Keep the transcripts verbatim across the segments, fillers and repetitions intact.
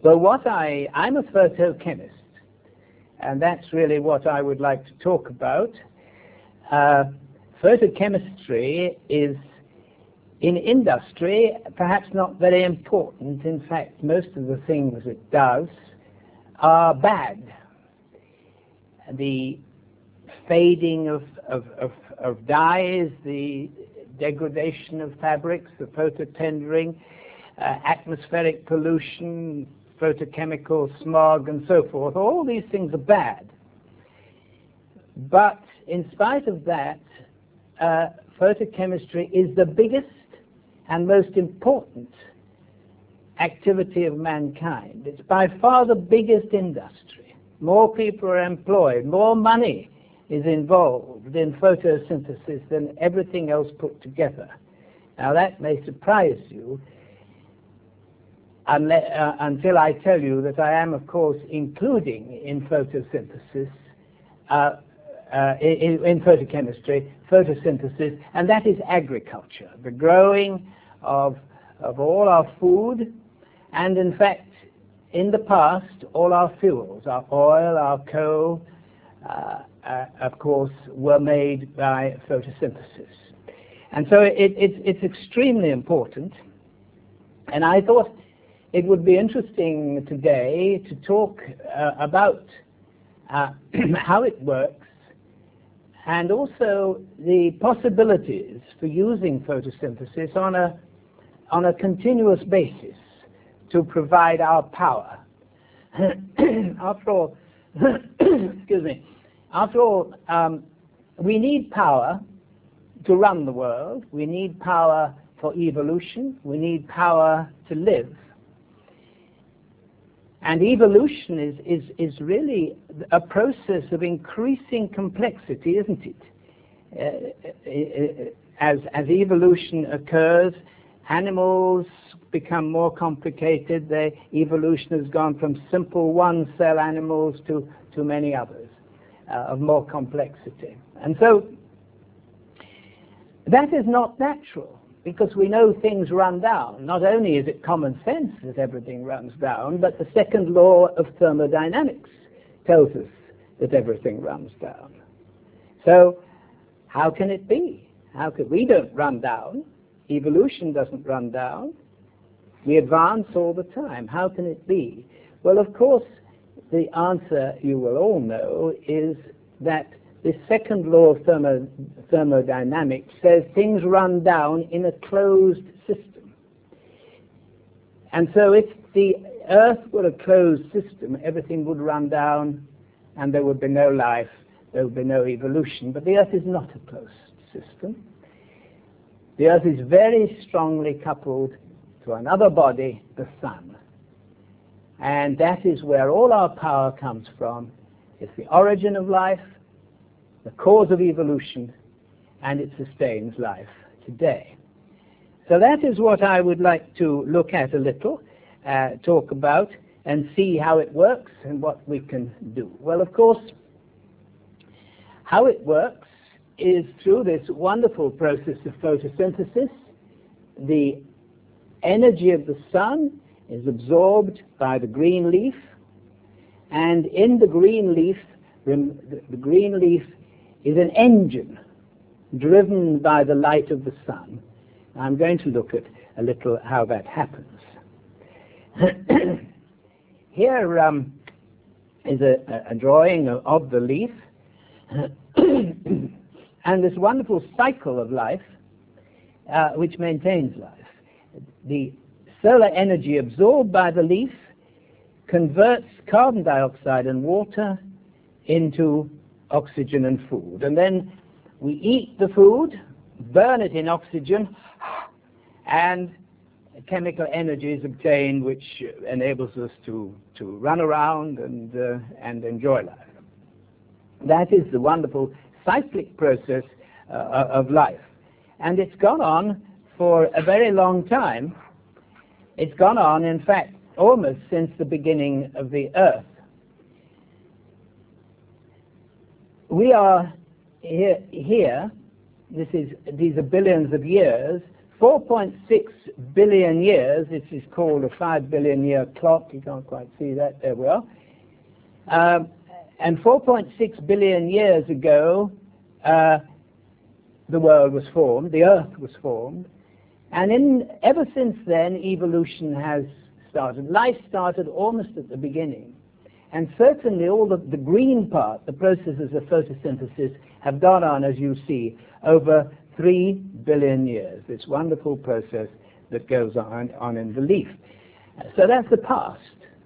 Well, what I, I'm a photochemist, and that's really what I would like to talk about. Uh, photochemistry is, in industry, perhaps not very important. In fact, most of the things it does are bad. The fading of, of, of, of dyes, the degradation of fabrics, the phototendering, uh, atmospheric pollution, photochemical smog, and so forth. All these things are bad. But in spite of that, uh, photochemistry is the biggest and most important activity of mankind. It's by far the biggest industry. More people are employed, more money is involved in photosynthesis than everything else put together. Now that may surprise you unless, uh, until I tell you that I am, of course, including in photosynthesis, uh, uh, in, in photochemistry, photosynthesis, and that is agriculture, the growing of, of all our food, and in fact, in the past, all our fuels, our oil, our coal, uh, uh, of course, were made by photosynthesis. And so it, it, it's extremely important, and I thought it would be interesting today to talk uh, about uh, how it works, and also the possibilities for using photosynthesis on a, on a continuous basis to provide our power. After all, excuse me, after all, um, we need power to run the world. We need power for evolution. We need power to live. And evolution is, is, is really a process of increasing complexity, isn't it? Uh, as, as evolution occurs, animals become more complicated. The evolution has gone from simple one-cell animals to, to many others uh, of more complexity. And so that is not natural, because we know things run down. Not only is it common sense that everything runs down, but the second law of thermodynamics tells us that everything runs down. So how can it be? How could we don't run down? Evolution doesn't run down. We advance all the time. How can it be? Well, of course, the answer you will all know is that the second law of thermo thermodynamics says things run down in a closed system. And so if the Earth were a closed system, everything would run down and there would be no life, there would be no evolution. But the Earth is not a closed system. The Earth is very strongly coupled to another body, the Sun. And that is where all our power comes from. It's the origin of life, the cause of evolution, and it sustains life today. So that is what I would like to look at a little, uh, talk about, and see how it works and what we can do. Well, of course, how it works is through this wonderful process of photosynthesis. The energy of the sun is absorbed by the green leaf, and in the green leaf, the green leaf is an engine driven by the light of the sun. I'm going to look at a little how that happens. Here um, is a, a drawing of, of the leaf and this wonderful cycle of life uh, which maintains life. The solar energy absorbed by the leaf converts carbon dioxide and water into oxygen and food. And then we eat the food, burn it in oxygen, and chemical energy is obtained which enables us to, to run around and, uh, and enjoy life. That is the wonderful cyclic process uh, of life. And it's gone on for a very long time. It's gone on, in fact, almost since the beginning of the Earth. We are here, here this is, these are billions of years four point six billion years, this is called a five billion year clock, you can't quite see that, there we are. Um, and four point six billion years ago, uh, the world was formed, the earth was formed, and in, ever since then, evolution has started. Life started almost at the beginning. And certainly all the, the green part, the processes of photosynthesis, have gone on, as you see, over three billion years. This wonderful process that goes on, on in the leaf. So that's the past.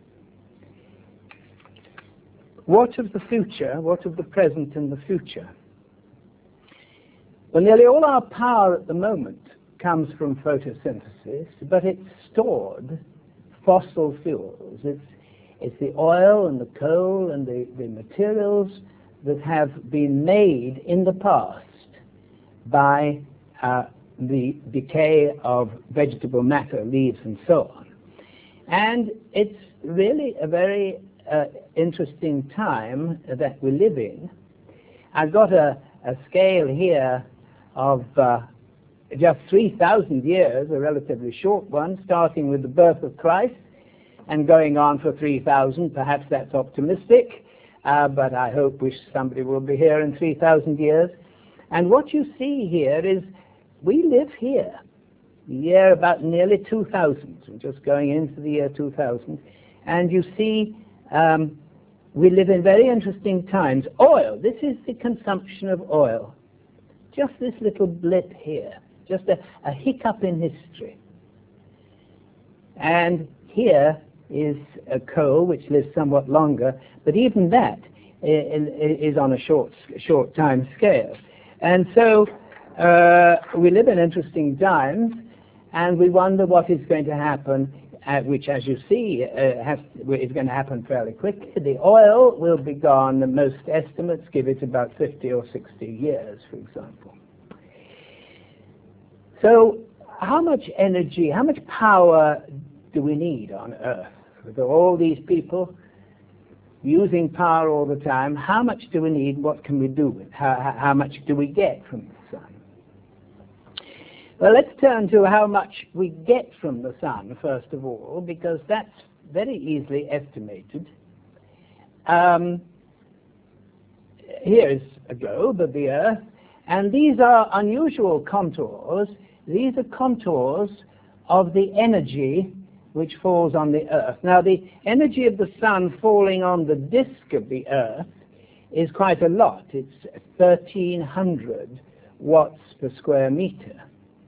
What of the future? What of the present and the future? Well, nearly all our power at the moment comes from photosynthesis, but it's stored fossil fuels. It's, it's the oil and the coal and the, the materials that have been made in the past by uh, the decay of vegetable matter, leaves and so on. And it's really a very uh, interesting time that we live in. I've got a, a scale here of uh, just three thousand years, a relatively short one, starting with the birth of Christ and going on for three thousand. Perhaps that's optimistic, uh, but I hope wish somebody will be here in three thousand years. And what you see here is we live here, the year about nearly two thousand. We're just going into the year two thousand. And you see um, we live in very interesting times. Oil, this is the consumption of oil. Just this little blip here, just a, a hiccup in history. And here is a coal, which lives somewhat longer, but even that is on a short, short time scale. And so uh, we live in interesting times, and we wonder what is going to happen, uh, which, as you see, uh, has, is going to happen fairly quickly. The oil will be gone, most estimates give it about fifty or sixty years, for example. So how much energy, how much power do we need on Earth? With all these people using power all the time, how much do we need? What can we do with it? How, how much do we get from the sun? Well, let's turn to how much we get from the sun, first of all, because that's very easily estimated. Um, here is a globe of the Earth, and these are unusual contours. These are contours of the energy which falls on the Earth. Now, the energy of the sun falling on the disk of the Earth is quite a lot. It's thirteen hundred watts per square meter.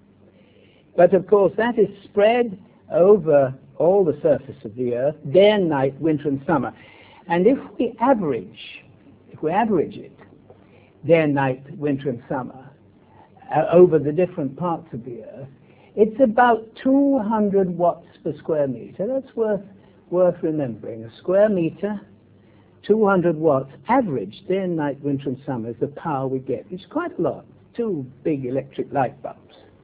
But of course, that is spread over all the surface of the Earth, day and night, winter and summer. And if we average, if we average it, day and night, winter and summer, uh, over the different parts of the Earth, it's about two hundred watts per square meter. That's worth, worth remembering. A square meter, two hundred watts, average, day and night, winter and summer, is the power we get. It's quite a lot. Two big electric light bulbs.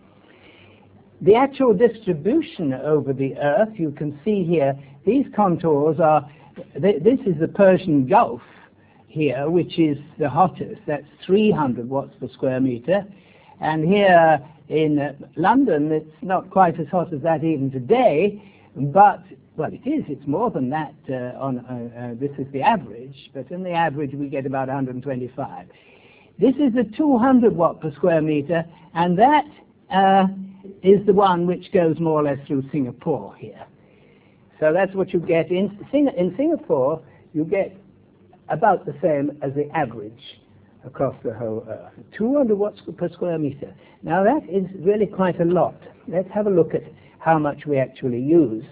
The actual distribution over the Earth, you can see here, these contours are, th this is the Persian Gulf here, which is the hottest. That's three hundred watts per square meter. And here in uh, London, it's not quite as hot as that even today, but, well, it is. It's more than that. Uh, on uh, uh, this is the average, but in the average we get about one hundred twenty-five. This is the two hundred watt per square meter, and that uh, is the one which goes more or less through Singapore here. So that's what you get. In, Sing in Singapore, you get about the same as the average across the whole Earth. two hundred watts per square meter. Now that is really quite a lot. Let's have a look at how much we actually use.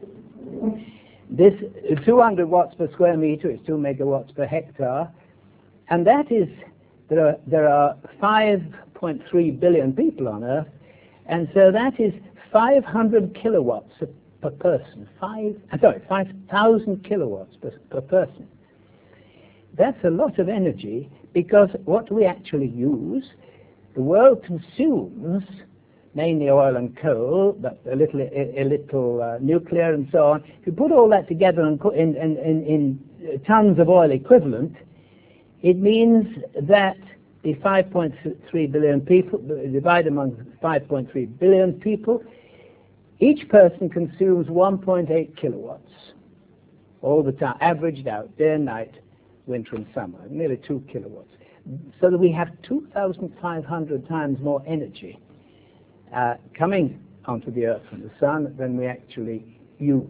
This two hundred watts per square meter is two megawatts per hectare, and that is, there are, there are five point three billion people on Earth, and so that is five hundred kilowatts per person. Five, sorry, five thousand kilowatts per, per person. That's a lot of energy, because what we actually use, the world consumes mainly oil and coal, but a little, a, a little uh, nuclear and so on. If you put all that together and put in, in, in, in tons of oil equivalent, it means that the five point three billion people, divide among five point three billion people, each person consumes one point eight kilowatts all the time, averaged out, day and night, winter and summer, nearly two kilowatts. So that we have two thousand five hundred times more energy uh, coming onto the Earth from the sun than we actually use.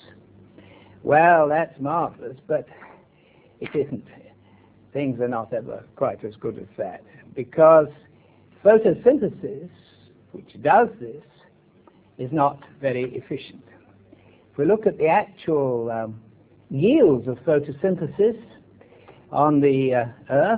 Well, that's marvelous, but it isn't. Things are not ever quite as good as that, because photosynthesis, which does this, is not very efficient. If we look at the actual um, yields of photosynthesis on the uh, Earth,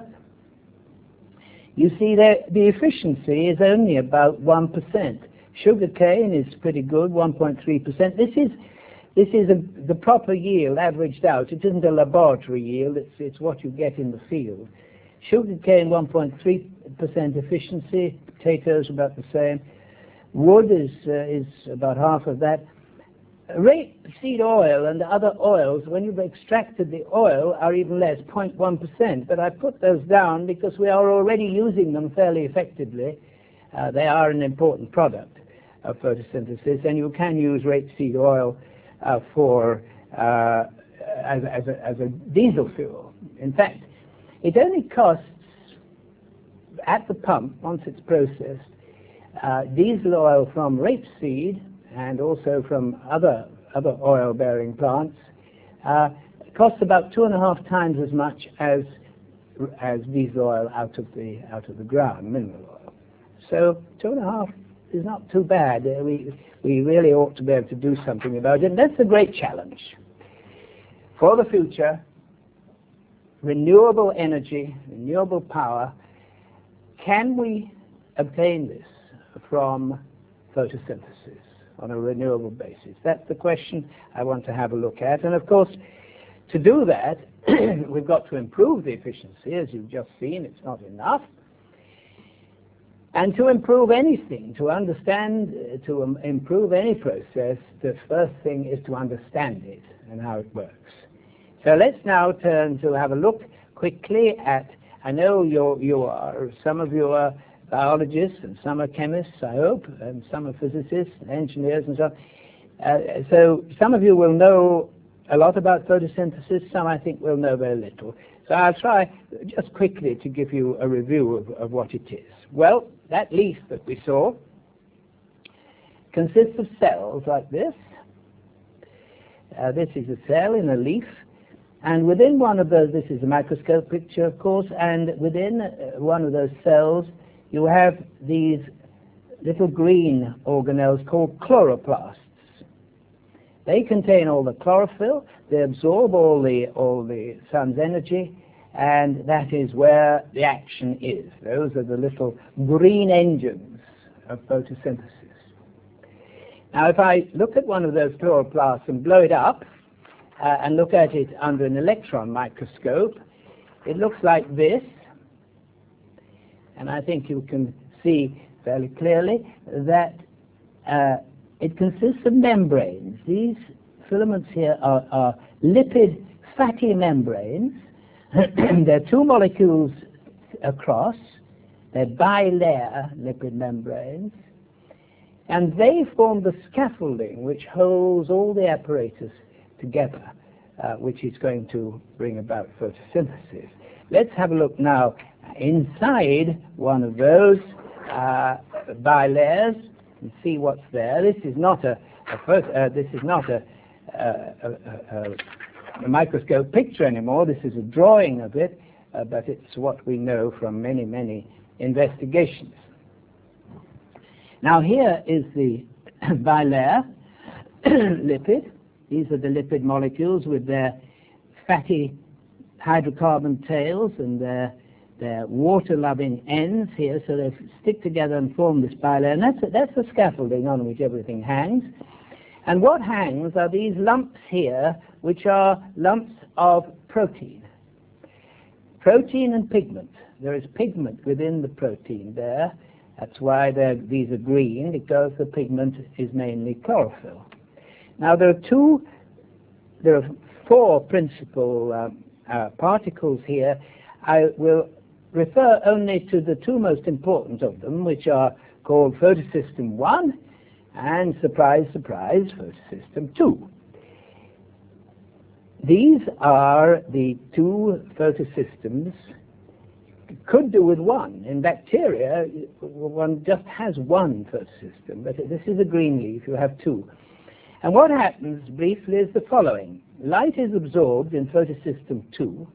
you see that the efficiency is only about one percent. Sugarcane is pretty good, one point three percent. This is This is a, the proper yield averaged out. It isn't a laboratory yield, it's, it's what you get in the field. Sugarcane, one point three percent efficiency, potatoes about the same. Wood is, uh, is about half of that. Rapeseed oil and other oils, when you've extracted the oil, are even less, zero point one percent. But I put those down because we are already using them fairly effectively. Uh, they are an important product of photosynthesis, and you can use rapeseed oil Uh, for uh, as, as, a, as a diesel fuel. In fact, it only costs, at the pump, once it's processed, uh, diesel oil from rapeseed and also from other other oil-bearing plants uh, costs about two and a half times as much as as diesel oil out of the out of the ground, mineral oil. So two and a half is not too bad. Uh, we we really ought to be able to do something about it. And that's a great challenge for the future. Renewable energy, renewable power. Can we obtain this from photosynthesis on a renewable basis? That's the question I want to have a look at. And of course, to do that, we've got to improve the efficiency. As you've just seen, it's not enough. And to improve anything, to understand, uh, to um, improve any process, the first thing is to understand it and how it works. So let's now turn to have a look quickly at, I know you're, you are, some of you are biologists and some are chemists, I hope, and some are physicists and engineers and so on. Uh, so some of you will know a lot about photosynthesis, some I think will know very little. So I'll try just quickly to give you a review of, of what it is. Well, that leaf that we saw consists of cells like this. Uh, this is a cell in a leaf, and within one of those, this is a microscope picture, of course, and within uh, one of those cells, you have these little green organelles called chloroplasts. They contain all the chlorophyll, they absorb all the, all the sun's energy, and that is where the action is. Those are the little green engines of photosynthesis. Now, if I look at one of those chloroplasts and blow it up, uh, and look at it under an electron microscope, it looks like this, and I think you can see fairly clearly that uh, it consists of membranes. These filaments here are, are lipid fatty membranes. There are two molecules across. They're bilayer lipid membranes. And they form the scaffolding which holds all the apparatus together, uh, which is going to bring about photosynthesis. Let's have a look now inside one of those uh, bilayers and see what's there. This is not a, a photo, uh, this is not a, a, a, a a microscope picture anymore. This is a drawing of it, uh, but it's what we know from many, many investigations. Now here is the bilayer lipid. These are the lipid molecules with their fatty hydrocarbon tails and their, their water-loving ends here, so they stick together and form this bilayer. And that's, that's the scaffolding on which everything hangs. And what hangs are these lumps here, which are lumps of protein. Protein and pigment. There is pigment within the protein there. That's why these are green, because the pigment is mainly chlorophyll. Now there are two, there are four principal um, uh, particles here. I will refer only to the two most important of them, which are called photosystem one and, surprise, surprise, photosystem two. These are the two photosystems. Could do with one. In bacteria, one just has one photosystem, but this is a green leaf, you have two. And what happens briefly is the following. Light is absorbed in photosystem two,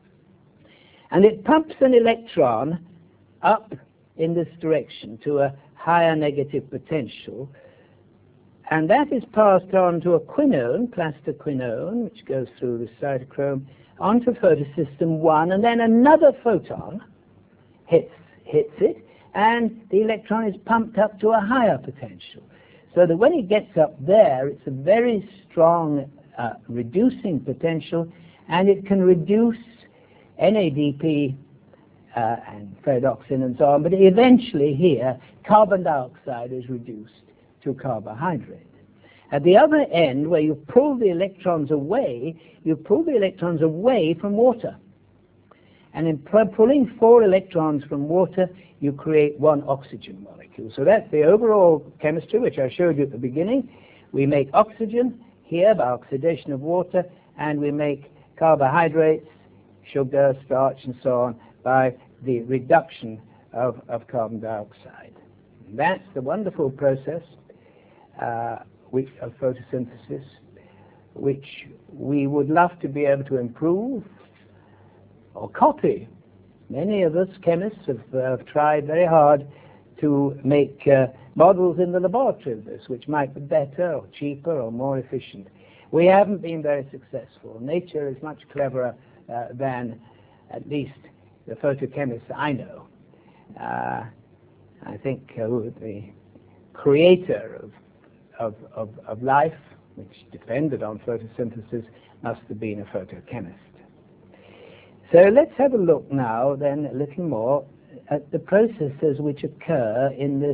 and it pumps an electron up in this direction to a higher negative potential, and that is passed on to a quinone, plastoquinone, which goes through the cytochrome, onto photosystem one, and then another photon hits, hits it, and the electron is pumped up to a higher potential. So that when it gets up there, it's a very strong uh, reducing potential, and it can reduce N A D P uh, and ferredoxin and so on, but eventually here, carbon dioxide is reduced to carbohydrate. At the other end, where you pull the electrons away, you pull the electrons away from water. And in pulling four electrons from water, you create one oxygen molecule. So that's the overall chemistry, which I showed you at the beginning. We make oxygen here by oxidation of water, and we make carbohydrates, sugar, starch, and so on, by the reduction of, of carbon dioxide. And that's the wonderful process uh, which, of photosynthesis, which we would love to be able to improve or copy. Many of us chemists have, uh, have tried very hard to make uh, models in the laboratory of this, which might be better or cheaper or more efficient. We haven't been very successful. Nature is much cleverer uh, than at least the photochemists I know. Uh, I think uh, the creator of, of, of, of life, which depended on photosynthesis, must have been a photochemist. So let's have a look now then a little more at the processes which occur in this,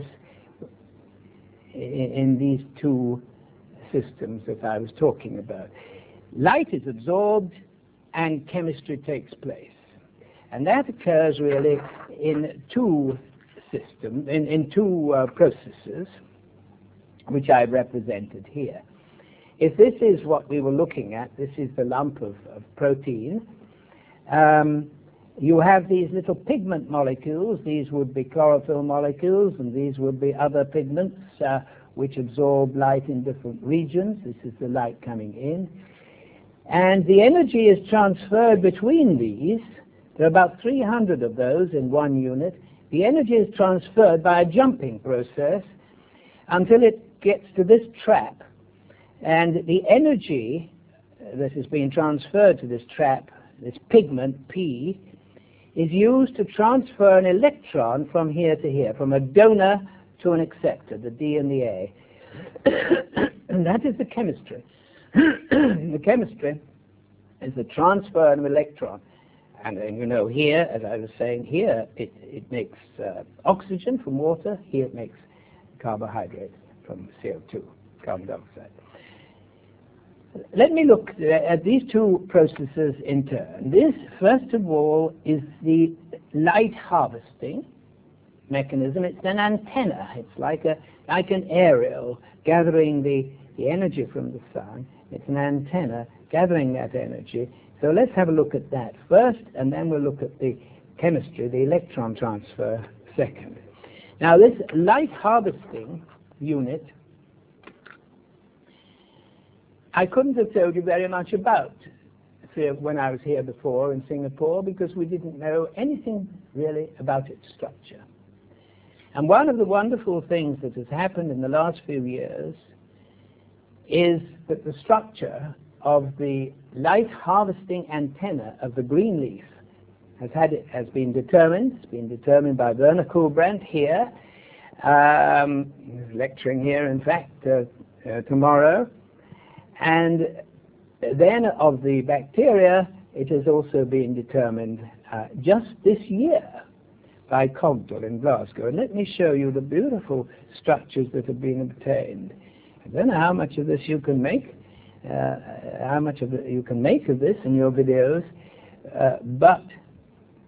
in these two systems that I was talking about. Light is absorbed and chemistry takes place. And that occurs really in two systems, in, in two uh, processes, which I've represented here. If this is what we were looking at, this is the lump of, of protein, um, you have these little pigment molecules. These would be chlorophyll molecules, and these would be other pigments uh, which absorb light in different regions. This is the light coming in. And the energy is transferred between these. There are about three hundred of those in one unit. The energy is transferred by a jumping process until it gets to this trap. And the energy that is being transferred to this trap, this pigment P, is used to transfer an electron from here to here, from a donor to an acceptor, the D and the A. And that is the chemistry. The chemistry is the transfer of an electron. And then, you know, here, as I was saying, here it, it makes uh, oxygen from water, here it makes carbohydrate from C O two, carbon dioxide. Let me look at these two processes in turn. This, first of all, is the light harvesting mechanism. It's an antenna. It's like a like an aerial gathering the, the energy from the sun. It's an antenna gathering that energy. So let's have a look at that first, and then we'll look at the chemistry, the electron transfer, second. Now, this light harvesting unit, I couldn't have told you very much about when I was here before in Singapore, because we didn't know anything really about its structure. And one of the wonderful things that has happened in the last few years is that the structure of the light harvesting antenna of the green leaf has had it has been determined. It's been determined by Werner Kuhlbrandt here. Um, he's lecturing here, in fact, uh, uh, tomorrow. And then of the bacteria, it has also been determined uh, just this year by Cogdell in Glasgow. And let me show you the beautiful structures that have been obtained. I don't know how much of this you can make, uh, how much of it you can make of this in your videos, uh, but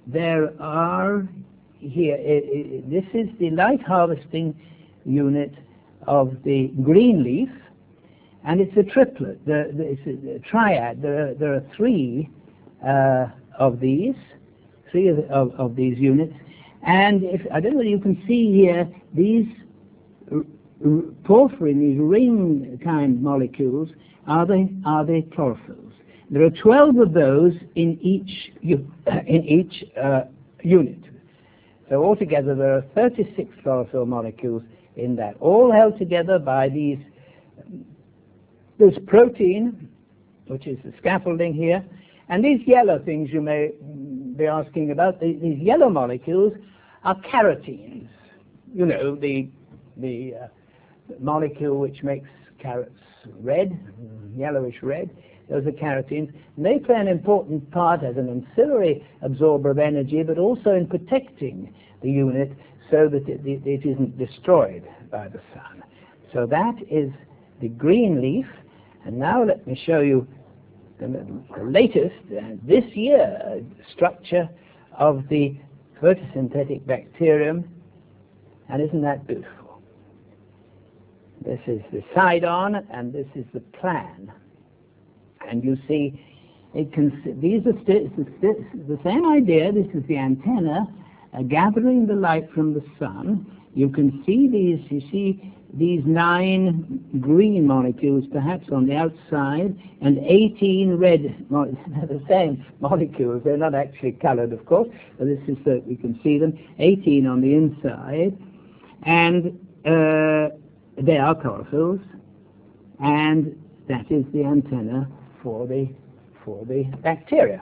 there are here, i i this is the light harvesting unit of the green leaf, and it's a triplet, the, the, it's a, a triad. There are, there are three uh, of these, three of, of, of these units, and if, I don't know whether you can see here, these porphyrin, these ring kind molecules, are the, are the chlorophylls. There are twelve of those in each, in each uh, unit. So altogether there are thirty-six chlorophyll molecules in that, all held together by these, this protein, which is the scaffolding here, and these yellow things you may be asking about. The, these yellow molecules are carotenes. You know, the, the uh, molecule which makes carrots red, yellowish red. Those are carotenes. And they play an important part as an ancillary absorber of energy, but also in protecting the unit so that it, it, it isn't destroyed by the sun. So that is the green leaf. And now let me show you the, the latest, uh, this year, uh, structure of the photosynthetic bacterium. And isn't that beautiful? This is the side-on, and this is the plan. And you see, it can, these are st st the same idea. This is the antenna uh, gathering the light from the sun. You can see these, you see these nine green molecules perhaps on the outside, and eighteen red, they're the same molecules. They're not actually colored, of course, but this is so we can see them, eighteen on the inside. And uh, they are chlorophylls, and that is the antenna for the for the bacteria.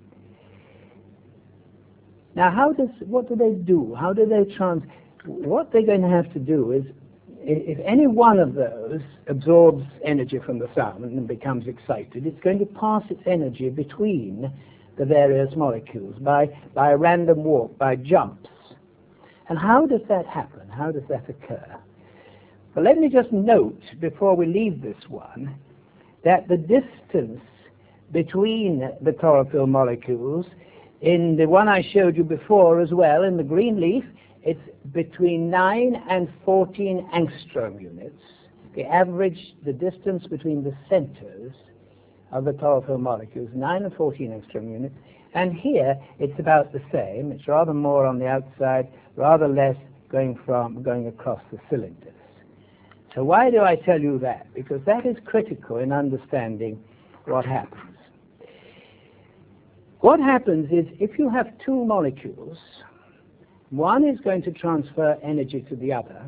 Now, how does what do they do? How do they trans? What they're going to have to do is, if any one of those absorbs energy from the sun and becomes excited, it's going to pass its energy between the various molecules by by a random walk, by jumps. And how does that happen? How does that occur? Well, let me just note before we leave this one that the distance between the chlorophyll molecules in the one I showed you before as well, in the green leaf, it's between nine and fourteen angstrom units. The average, the distance between the centers of the chlorophyll molecules, nine and fourteen angstrom units. And here it's about the same. It's rather more on the outside, rather less going from going across the cylinders. So why do I tell you that? Because that is critical in understanding what happens. What happens is, if you have two molecules, one is going to transfer energy to the other,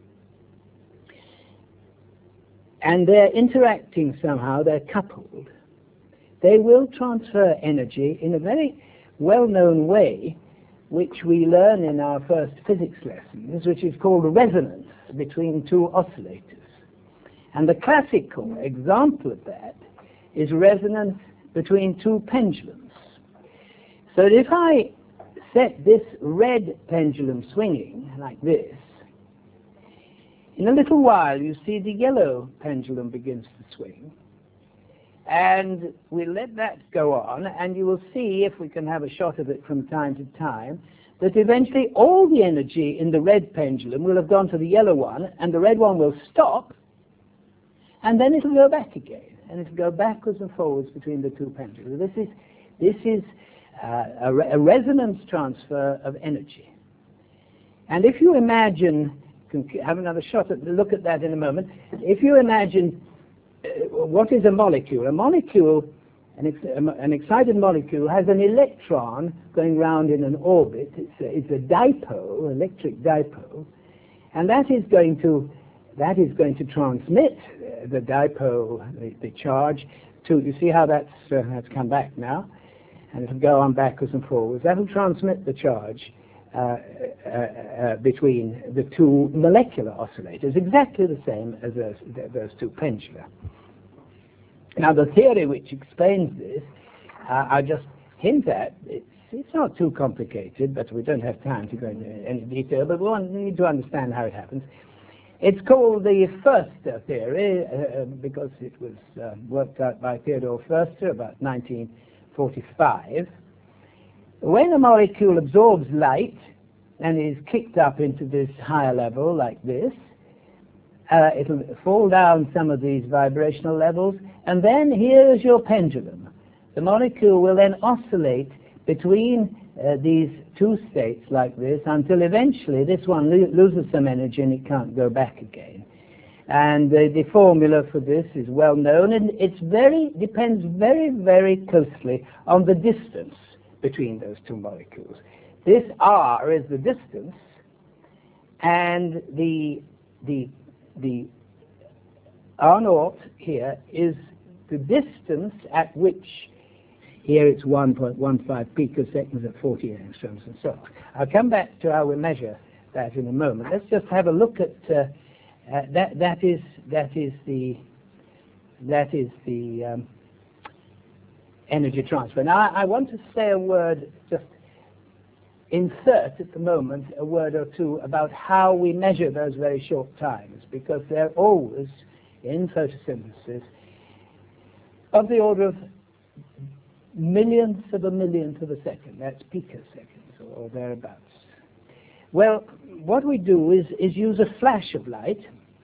and they're interacting somehow, they're coupled, they will transfer energy in a very well-known way, which we learn in our first physics lessons, which is called resonance between two oscillators. And the classical example of that is resonance between two pendulums. So that if I set this red pendulum swinging like this, in a little while you see the yellow pendulum begins to swing. And we let that go on, and you will see, if we can have a shot of it from time to time, that eventually all the energy in the red pendulum will have gone to the yellow one, and the red one will stop, and then it'll go back again, and it'll go backwards and forwards between the two pendulums. This is, this is uh, a, re a resonance transfer of energy. And if you imagine, you can have another shot at look at that in a moment. If you imagine uh, what is a molecule? A molecule, an, ex an excited molecule, has an electron going round in an orbit. It's a, it's a dipole, electric dipole, and that is going to that is going to transmit uh, the dipole, the, the charge, to. You see how that's uh, that's come back now, and it'll go on backwards and forwards. That will transmit the charge uh, uh, uh, between the two molecular oscillators, exactly the same as those, those two pendula. Now, the theory which explains this, uh, I'll just hint at. It's, it's not too complicated, but we don't have time to go into any detail, but we want, need to understand how it happens. It's called the Förster theory, uh, because it was uh, worked out by Theodor Förster about nineteen forty-five. When a molecule absorbs light and is kicked up into this higher level like this, uh, it'll fall down some of these vibrational levels, and then here's your pendulum. The molecule will then oscillate between uh, these two states like this until eventually this one lo loses some energy and it can't go back again. And uh, the formula for this is well known, and it's very depends very, very closely on the distance between those two molecules. This R is the distance, and the the the R naught here is the distance at which, here it's one point one five picoseconds at forty angstroms and so on. I'll come back to how we measure that in a moment. Let's just have a look at uh, uh, that. That is that is the that is the um, energy transfer. Now I, I want to say a word, just insert at the moment a word or two about how we measure those very short times, because they're always in photosynthesis of the order of millionths of a millionth of a second. That's picoseconds or thereabouts. Well, what we do is, is use a flash of light,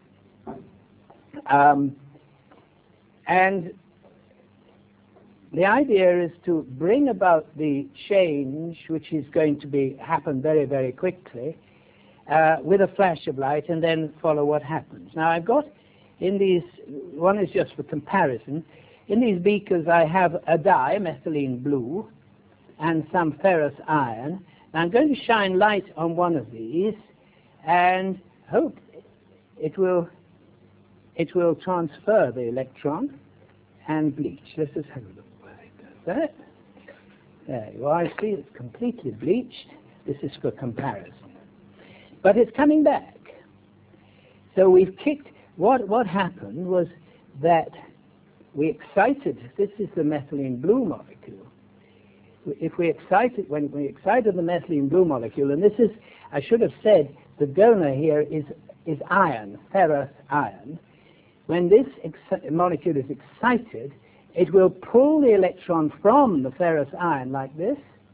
um, and the idea is to bring about the change, which is going to be happen very, very quickly, uh, with a flash of light, and then follow what happens. Now, I've got in these, one is just for comparison. In these beakers, I have a dye, methylene blue, and some ferrous iron. Now, I'm going to shine light on one of these, and hope it will it will transfer the electron and bleach. Let's just have a look. That. There you are. See, it's completely bleached. This is for comparison. But it's coming back. So we've kicked, what, what happened was that we excited, this is the methylene blue molecule. If we excited, when we excited the methylene blue molecule, and this is, I should have said, the donor here is, is iron, ferrous iron. When this molecule is excited, it will pull the electron from the ferrous iron like this,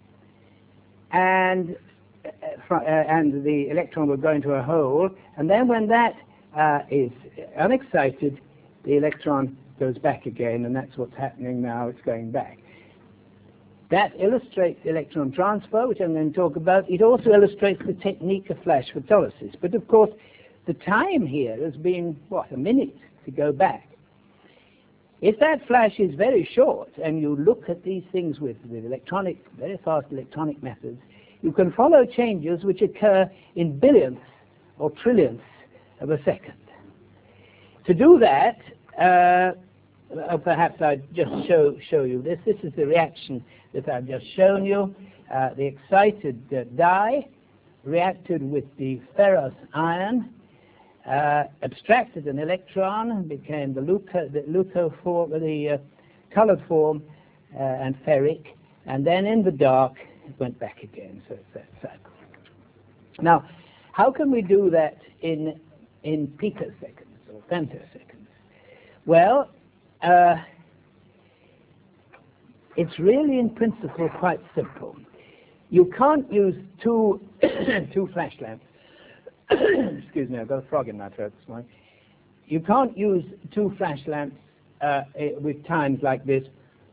and uh, uh, and the electron will go into a hole, and then when that uh, is unexcited, the electron goes back again, and that's what's happening now. It's going back. That illustrates the electron transfer, which I'm going to talk about. It also illustrates the technique of flash photolysis. But of course, the time here has been, what, a minute to go back. If that flash is very short, and you look at these things with, with electronic, very fast electronic methods, you can follow changes which occur in billionths or trillionths of a second. To do that, uh, uh, perhaps I'd just show, show you this. This is the reaction that I've just shown you. Uh, the excited uh, dye reacted with the ferrous iron, Uh, abstracted an electron, became the leuco, the leuco form, the uh, colored form, uh, and ferric, and then in the dark it went back again. So it's that cycle. Now, how can we do that in in picoseconds or femtoseconds? Well, uh, it's really in principle quite simple. You can't use two two flash lamps. Excuse me, I've got a frog in my throat this morning. You can't use two flash lamps uh, with times like this.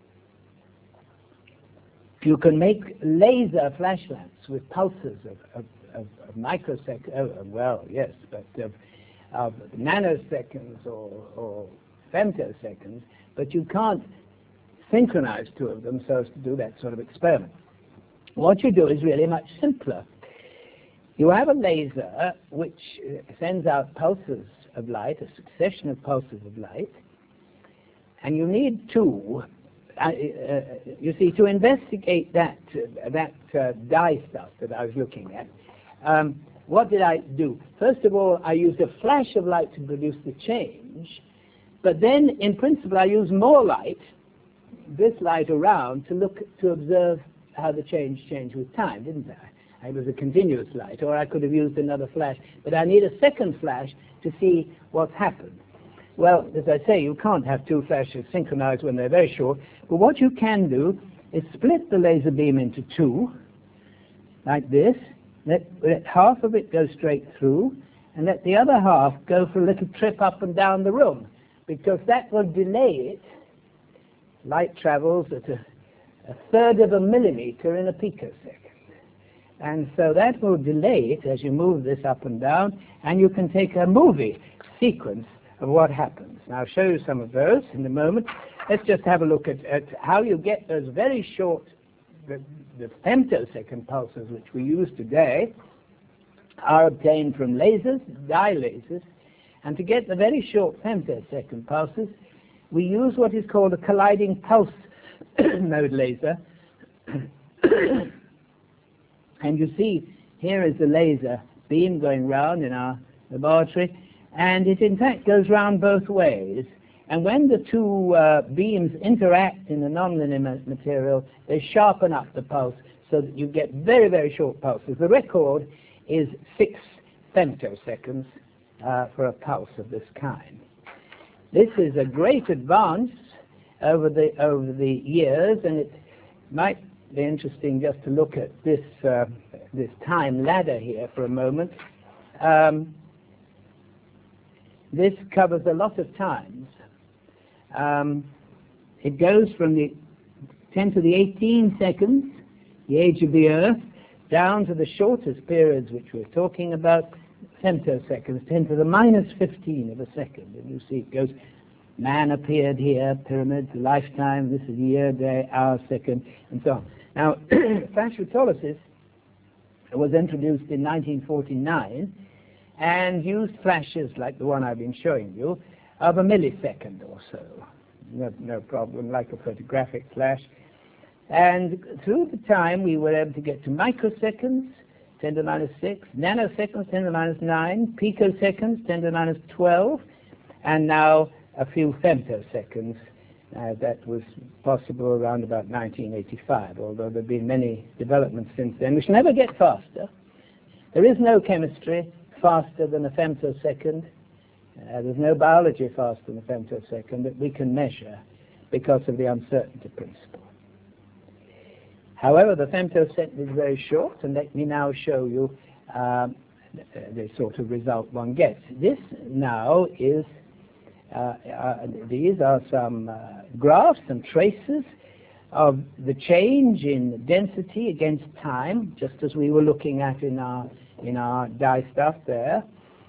You can make laser flash lamps with pulses of, of, of, of microseconds, oh, well, yes, but of, of nanoseconds or, or femtoseconds, but you can't synchronize two of them so as to do that sort of experiment. What you do is really much simpler. You have a laser which sends out pulses of light, a succession of pulses of light, and you need two. Uh, uh, you see, to investigate that uh, that uh, dye stuff that I was looking at, um, what did I do? First of all, I used a flash of light to produce the change, but then, in principle, I used more light, this light around, to look to observe how the change changed with time, didn't I? It was a continuous light, or I could have used another flash, but I need a second flash to see what's happened. Well, as I say, you can't have two flashes synchronized when they're very short, but what you can do is split the laser beam into two, like this. Let, let half of it go straight through, and let the other half go for a little trip up and down the room, because that will delay it. Light travels at a, a third of a millimeter in a picosecond. And so that will delay it as you move this up and down, and you can take a movie sequence of what happens. Now, I'll show you some of those in a moment. Let's just have a look at, at how you get those very short, the, the femtosecond pulses which we use today are obtained from lasers, dye lasers, and to get the very short femtosecond pulses, we use what is called a colliding pulse mode laser. And you see, here is the laser beam going round in our laboratory, and it in fact goes round both ways. And when the two uh, beams interact in the nonlinear material, they sharpen up the pulse so that you get very, very short pulses. The record is six femtoseconds uh, for a pulse of this kind. This is a great advance over the, over the years, and it might be interesting just to look at this, uh, this time ladder here for a moment. Um, this covers a lot of times. Um, it goes from the ten to the eighteen seconds, the age of the Earth, down to the shortest periods which we're talking about, femtoseconds, ten to the minus fifteen of a second. And you see it goes, man appeared here, pyramids, lifetime, this is year, day, hour, second, and so on. Now, flash photolysis was introduced in nineteen forty-nine and used flashes like the one I've been showing you of a millisecond or so. No, no problem, like a photographic flash. And through the time, we were able to get to microseconds, ten to the minus six, nanoseconds, ten to the minus nine, picoseconds, ten to the minus twelve, and now a few femtoseconds. Uh, that was possible around about nineteen eighty-five, although there have been many developments since then, which never get faster. There is no chemistry faster than a femtosecond. Uh, there's no biology faster than a femtosecond that we can measure because of the uncertainty principle. However, the femtosecond is very short, and let me now show you um, the sort of result one gets. This now is, uh, uh, these are some uh, graphs and traces of the change in density against time, just as we were looking at in our, in our dye stuff there.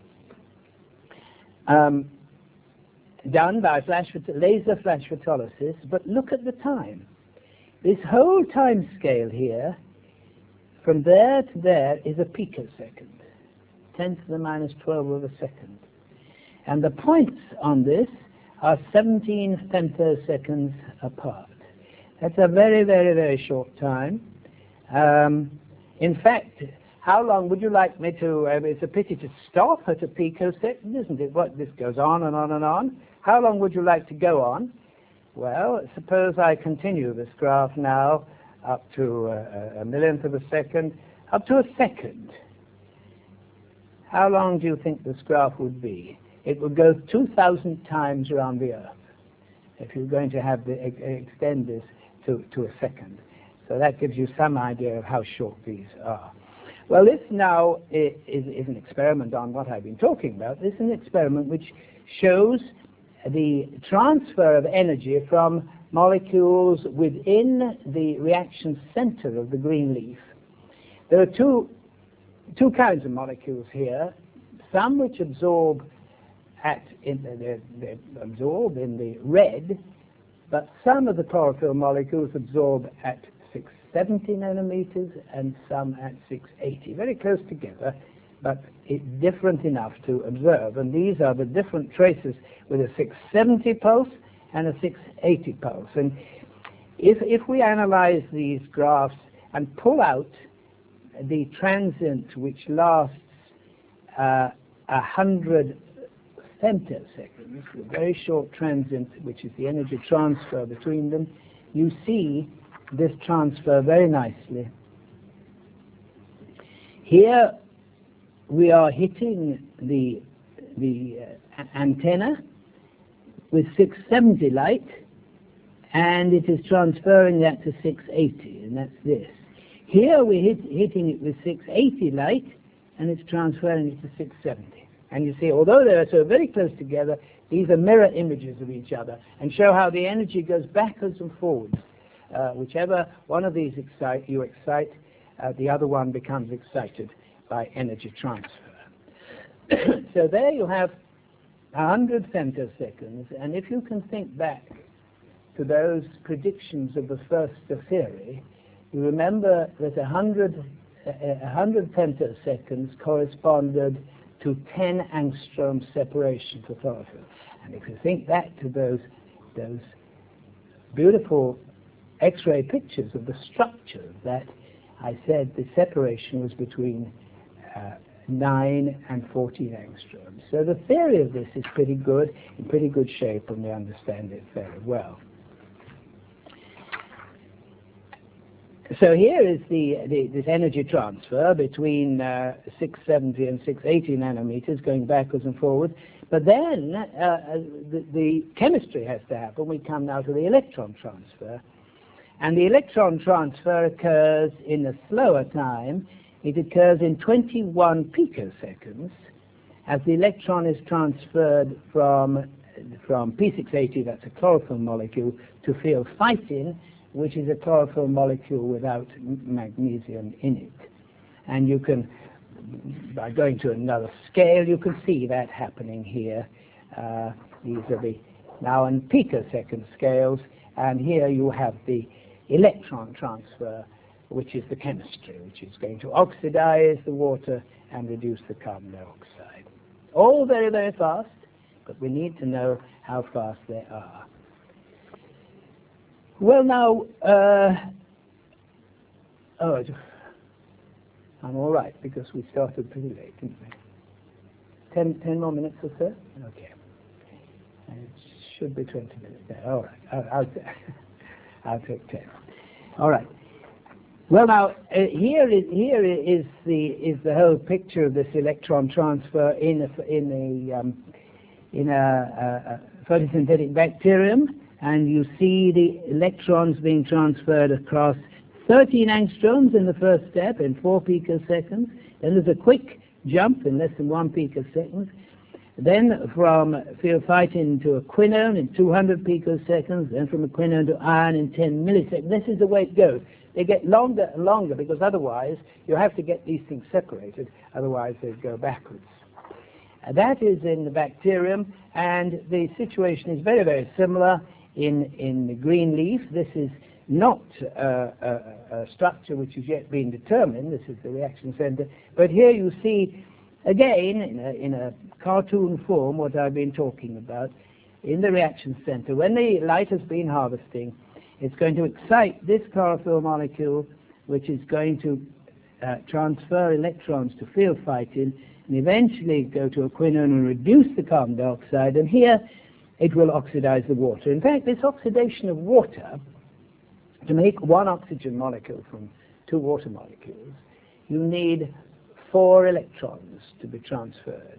Um, done by flash laser flash photolysis, but look at the time. This whole time scale here, from there to there, is a picosecond, ten to the minus twelve of a second. And the points on this are seventeen femtoseconds apart. That's a very, very, very short time. Um, in fact, how long would you like me to, uh, it's a pity to stop at a picosecond, isn't it? What, this goes on and on and on. How long would you like to go on? Well, suppose I continue this graph now up to a, a millionth of a second, up to a second. How long do you think this graph would be? It would go two thousand times around the Earth if you're going to have the, extend this to, to a second. So that gives you some idea of how short these are. Well, this now is, is an experiment on what I've been talking about. This is an experiment which shows the transfer of energy from molecules within the reaction center of the green leaf. There are two, two kinds of molecules here, some which absorb at, in the, they, they absorb in the red, but some of the chlorophyll molecules absorb at six seventy nanometers and some at six eighty, very close together, but it's different enough to observe. And these are the different traces with a six seventy pulse and a six eighty pulse. And if, if we analyze these graphs and pull out the transient which lasts uh, a hundred femtoseconds, a very short transient, which is the energy transfer between them, you see this transfer very nicely. Here we are hitting the, the uh, antenna with six seventy light, and it is transferring that to six eighty, and that's this. Here we're hit, hitting it with six eighty light, and it's transferring it to six seventy. And you see, although they are so very close together, these are mirror images of each other, and show how the energy goes backwards and forwards. Uh, whichever one of these excite, you excite, uh, the other one becomes excited by energy transfer. So there you have one hundred femtoseconds, and if you can think back to those predictions of the first theory, you remember that one hundred, one hundred femtoseconds corresponded to ten angstrom separation for chlorophyll. And if you think back to those, those beautiful X-ray pictures of the structure of that, I said the separation was between uh, nine and fourteen angstroms. So the theory of this is pretty good, in pretty good shape, and we understand it very well. So here is the, the this energy transfer between uh, six seventy and six eighty nanometers, going backwards and forwards. But then uh, the, the chemistry has to happen. We come now to the electron transfer. And the electron transfer occurs in a slower time. It occurs in twenty-one picoseconds as the electron is transferred from, from P six eighty, that's a chlorophyll molecule, to phenylphytin, which is a chlorophyll molecule without magnesium in it. And you can, by going to another scale, you can see that happening here. Uh, these are the now in picosecond scales, and here you have the electron transfer, which is the chemistry, which is going to oxidize the water and reduce the carbon dioxide. All very, very fast, but we need to know how fast they are. Well, now, uh, oh, I'm all right, because we started pretty late, didn't we? Ten, ten more minutes or so? Okay. And it should be twenty minutes now. All right, I'll, I'll, I'll take ten. All right. Well, now, uh, here is here is the is the whole picture of this electron transfer in a in a um, in a, a, a photosynthetic bacterium. And you see the electrons being transferred across thirteen angstroms in the first step in four picoseconds. Then there's a quick jump in less than one picosecond. Then from phenylphytin to a quinone in two hundred picoseconds. Then from a quinone to iron in ten milliseconds. This is the way it goes. They get longer and longer because otherwise you have to get these things separated. Otherwise they go backwards. Uh, that is in the bacterium, and the situation is very, very similar. In, in the green leaf, this is not uh, a, a structure which has yet been determined. This is the reaction center. But here you see, again, in a, in a cartoon form, what I've been talking about. In the reaction center, when the light has been harvesting, it's going to excite this chlorophyll molecule, which is going to uh, transfer electrons to phenylphytin, and eventually go to a quinone and reduce the carbon dioxide. And here, it will oxidize the water. In fact, this oxidation of water, to make one oxygen molecule from two water molecules, you need four electrons to be transferred.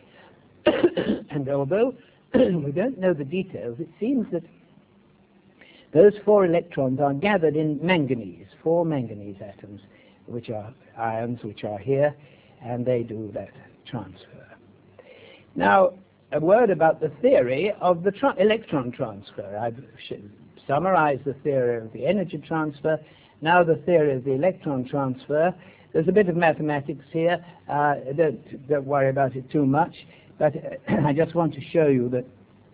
And although we don't know the details, it seems that those four electrons are gathered in manganese, four manganese atoms, which are ions, which are here, and they do that transfer. Now, a word about the theory of the tra electron transfer. I've summarized the theory of the energy transfer. Now the theory of the electron transfer. There's a bit of mathematics here. Uh, don't, don't worry about it too much. But uh, I just want to show you that,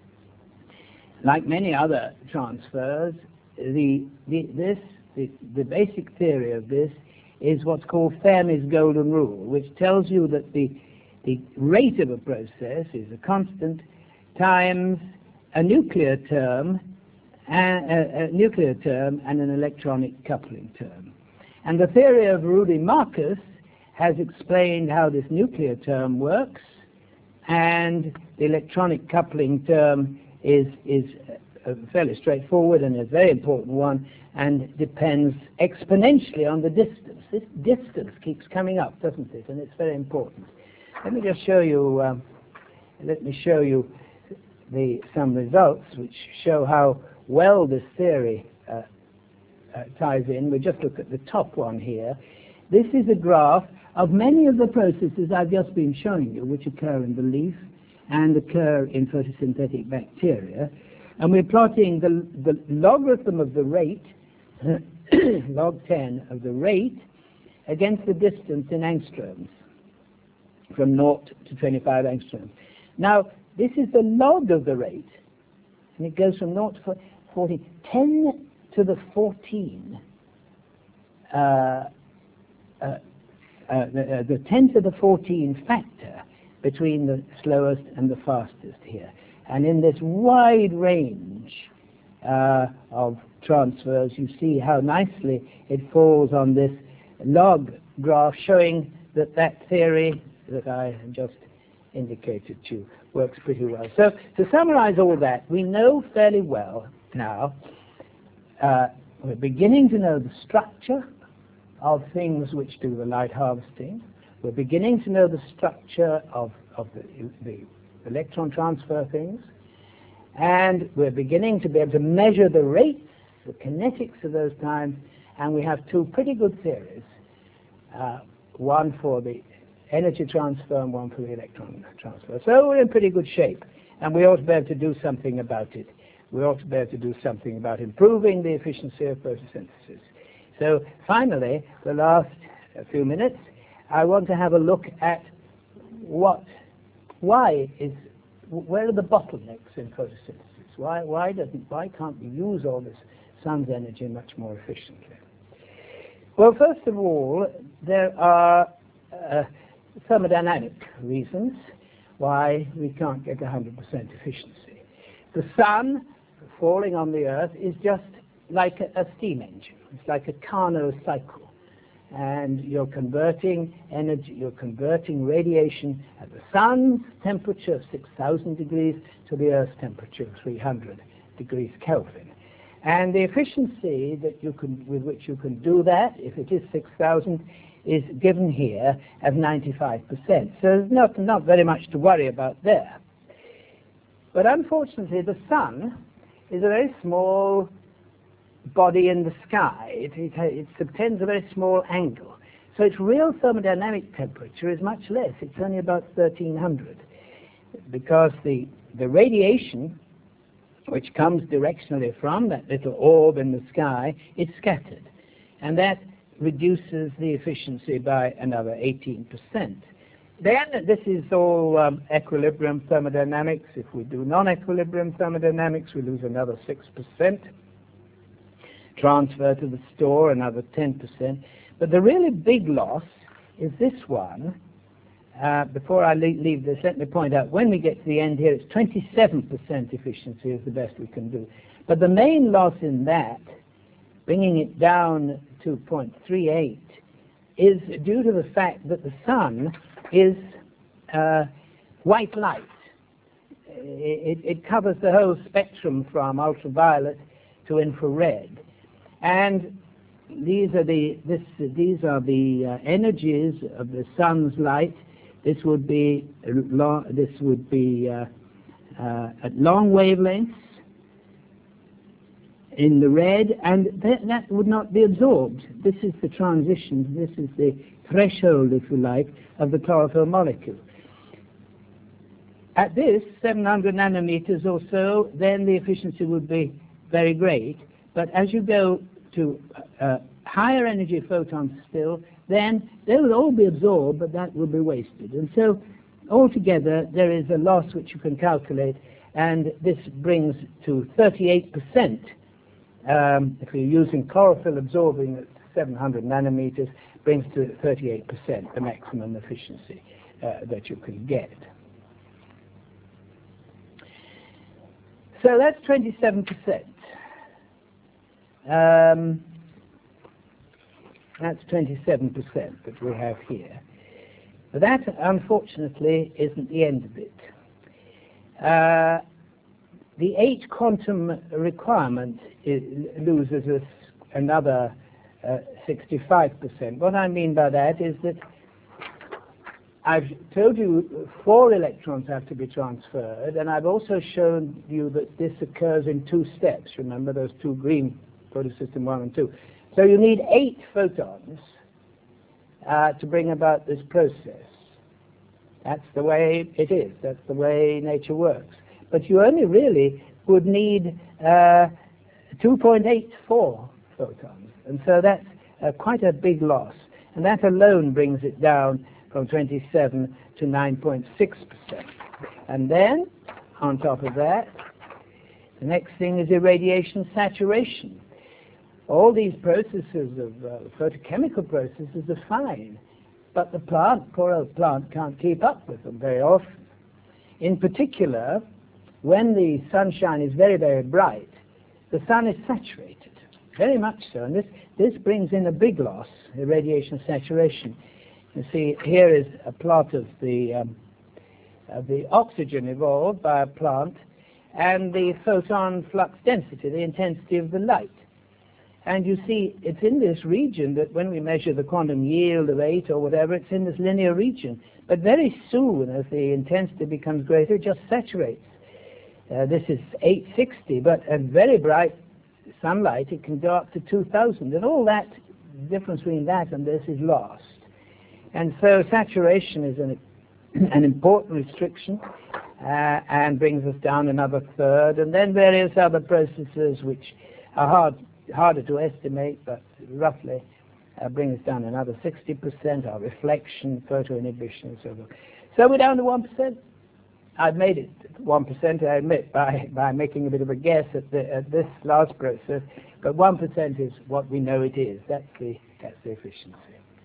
like many other transfers, the, the, this, the, the basic theory of this is what's called Fermi's golden rule, which tells you that the The rate of a process is a constant times a nuclear term, and, a, a nuclear term and an electronic coupling term. And the theory of Rudy Marcus has explained how this nuclear term works, and the electronic coupling term is, is uh, fairly straightforward and a very important one, and depends exponentially on the distance. This distance keeps coming up, doesn't it? And it's very important. Let me just show you. Um, let me show you the some results which show how well this theory uh, uh, ties in. We just look at the top one here. This is a graph of many of the processes I've just been showing you, which occur in the leaf and occur in photosynthetic bacteria. And we're plotting the, the logarithm of the rate, log ten of the rate, against the distance in angstroms, from zero to twenty-five angstroms. Now, this is the log of the rate, and it goes from zero to fourteen. ten to the fourteen, uh, uh, uh, the, uh, the ten to the fourteen factor between the slowest and the fastest here. And in this wide range uh, of transfers, you see how nicely it falls on this log graph, showing that that theory that I just indicated to you works pretty well. So to summarize all that, we know fairly well now, uh, we're beginning to know the structure of things which do the light harvesting. We're beginning to know the structure of, of the, the electron transfer things. And we're beginning to be able to measure the rates, the kinetics of those times. And we have two pretty good theories, uh, one for the energy transfer and one for the electron transfer. So we're in pretty good shape, and we ought to be able to do something about it. We ought to be able to do something about improving the efficiency of photosynthesis. So finally, the last few minutes, I want to have a look at what, why is, where are the bottlenecks in photosynthesis? Why, why doesn't, why can't we use all this sun's energy much more efficiently? Well, first of all, there are uh, thermodynamic reasons why we can't get one hundred percent efficiency. The sun falling on the earth is just like a, a steam engine. It's like a Carnot cycle. And you're converting energy, you're converting radiation at the sun's temperature of six thousand degrees to the Earth's temperature of three hundred degrees Kelvin. And the efficiency that you can, with which you can do that, if it is six thousand, is given here as ninety-five percent. So there's not, not very much to worry about there. But unfortunately, the sun is a very small body in the sky. It, it, it subtends a very small angle. So its real thermodynamic temperature is much less. It's only about thirteen hundred, because the, the radiation which comes directionally from that little orb in the sky is scattered. And that reduces the efficiency by another eighteen percent. Then this is all um, equilibrium thermodynamics. If we do non-equilibrium thermodynamics, we lose another six percent. Transfer to the store, another ten percent. But the really big loss is this one. Uh, before I le leave this, let me point out, when we get to the end here, it's twenty-seven percent efficiency is the best we can do. But the main loss in that, bringing it down to zero point three eight, is due to the fact that the sun is uh, white light. It, it covers the whole spectrum from ultraviolet to infrared. And these are the, this, these are the uh, energies of the sun's light. This would be, long, this would be uh, uh, at long wavelengths in the red, and that, that would not be absorbed. This is the transition, this is the threshold, if you like, of the chlorophyll molecule. At this, seven hundred nanometers or so, then the efficiency would be very great. But as you go to uh, higher energy photons still, then they will all be absorbed, but that will be wasted. And so altogether, there is a loss which you can calculate, and this brings to thirty-eight percent. Um, if you're using chlorophyll absorbing at seven hundred nanometers, brings to thirty-eight percent the maximum efficiency uh, that you can get. So that's twenty-seven percent. Um, that's twenty-seven percent that we have here. But that, unfortunately, isn't the end of it. Uh, the eight quantum requirement is, loses us another uh, sixty-five percent. What I mean by that is that I've told you four electrons have to be transferred, and I've also shown you that this occurs in two steps. Remember those two green photosystem one and two. So you need eight photons uh, to bring about this process. That's the way it is. That's the way nature works. But you only really would need uh, two point eight four photons. And so that's uh, quite a big loss. And that alone brings it down from twenty-seven to nine point six percent. And then, on top of that, the next thing is irradiation saturation. All these processes of uh, photochemical processes are fine, but the plant, poor old plant, can't keep up with them very often. In particular, when the sunshine is very, very bright, the sun is saturated, very much so, and this, this brings in a big loss, irradiation saturation. You see, here is a plot of the, um, of the oxygen evolved by a plant and the photon flux density, the intensity of the light. And you see, it's in this region that when we measure the quantum yield of eight or whatever, it's in this linear region. But very soon, as the intensity becomes greater, it just saturates. Uh, this is eight sixty, but at very bright sunlight, it can go up to two thousand. And all that difference between that and this is lost. And so saturation is an, an important restriction uh, and brings us down another third. And then various other processes which are hard harder to estimate, but roughly uh, bring us down another sixty percent, our reflection, photoinhibition, and so forth. So we're down to one percent. I've made it one percent, I admit, by, by making a bit of a guess at, the, at this last process, but one percent is what we know it is. That's the, that's the efficiency.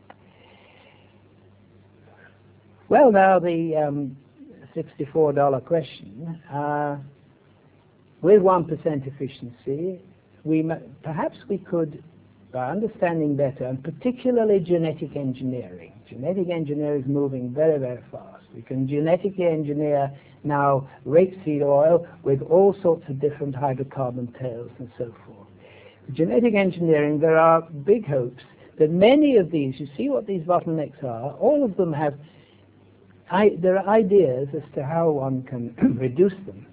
Well, now the um, sixty-four dollar question. Uh, with one percent efficiency, we perhaps we could, by understanding better, and particularly genetic engineering. Genetic engineering is moving very, very fast. We can genetically engineer now rapeseed oil with all sorts of different hydrocarbon tails and so forth. Genetic engineering, there are big hopes that many of these, you see what these bottlenecks are, all of them have, I, there are ideas as to how one can reduce them.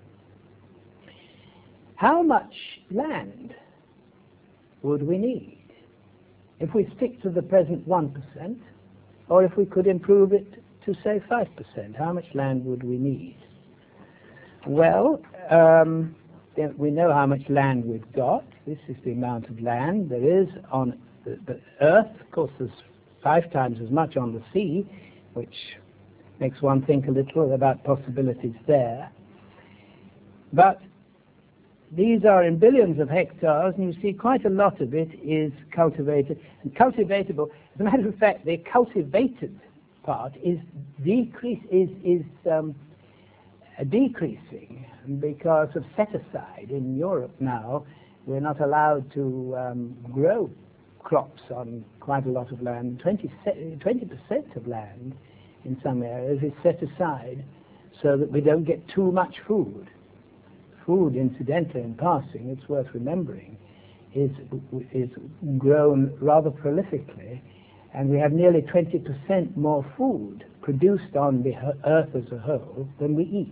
How much land would we need if we stick to the present one percent, or if we could improve it to, say, five percent? How much land would we need? Well, um, we know how much land we've got. This is the amount of land there is on the, the Earth. Of course, there's five times as much on the sea, which makes one think a little about possibilities there. But these are in billions of hectares, and you see quite a lot of it is cultivated and cultivatable. As a matter of fact, the cultivated part is decrease is is um, decreasing because of set-aside. In Europe now, we're not allowed to um, grow crops on quite a lot of land. twenty percent of land in some areas is set aside so that we don't get too much food. Food, incidentally, in passing, it's worth remembering, is, is grown rather prolifically, and we have nearly twenty percent more food produced on the Earth as a whole than we eat.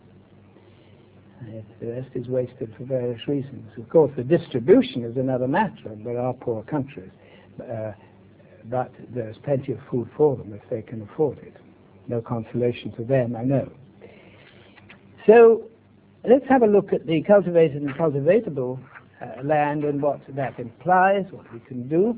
And the rest is wasted for various reasons. Of course, the distribution is another matter, and there are poor countries, uh, but there's plenty of food for them if they can afford it. No consolation to them, I know. So, let's have a look at the cultivated and cultivatable uh, land and what that implies, what we can do.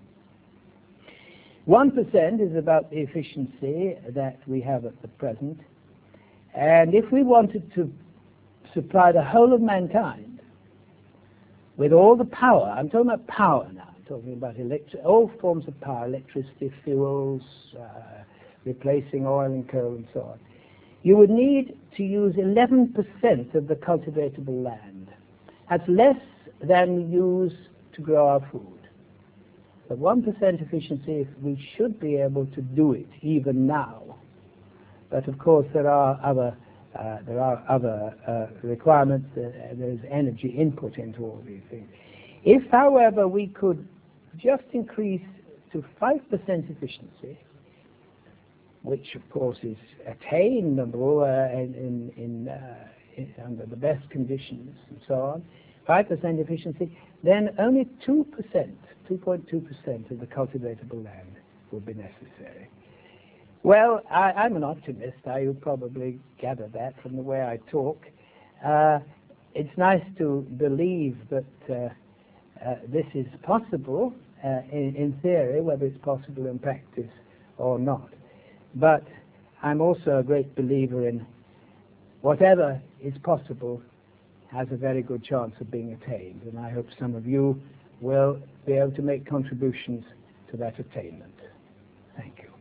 one percent is about the efficiency that we have at the present. And if we wanted to supply the whole of mankind with all the power, I'm talking about power now, I'm talking about electric, all forms of power, electricity, fuels, uh, replacing oil and coal and so on, you would need to use eleven percent of the cultivatable land. That's less than we use to grow our food. At one percent efficiency, we should be able to do it even now. But of course, there are other, uh, there are other uh, requirements. Uh, there is energy input into all these things. If, however, we could just increase to five percent efficiency, which of course is attainable uh, in, in, uh, in, under the best conditions and so on, five percent efficiency, then only two percent, two point two percent of the cultivatable land would be necessary. Well, I, I'm an optimist. I would probably gather that from the way I talk. Uh, it's nice to believe that uh, uh, this is possible uh, in, in theory, whether it's possible in practice or not. But I'm also a great believer in whatever is possible has a very good chance of being attained, and I hope some of you will be able to make contributions to that attainment. Thank you.